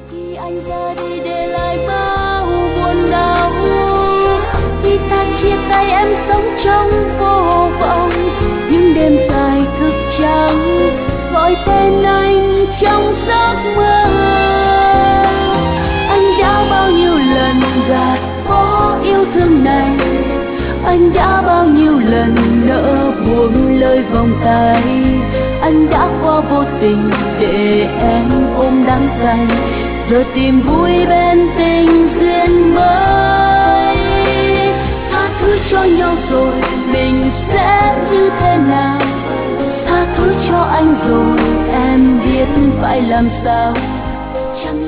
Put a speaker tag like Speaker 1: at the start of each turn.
Speaker 1: Khi anh ra đi để lại bao buồn đau, khi ta chia tay em sống trong vô vọng, những đêm dài thức trắng gọi tên anh trong giấc mơ. Anh đã bao nhiêu lần gạt bỏ yêu thương này, anh đã bao nhiêu lần nỡ buông lời vòng tay, anh đã qua vô tình để em ôm đắng cay, giờ tìm vui bên tình duyên mới. Tha thứ cho nhau rồi mình sẽ như thế nào, tha thứ cho anh rồi em biết phải làm sao. Chẳng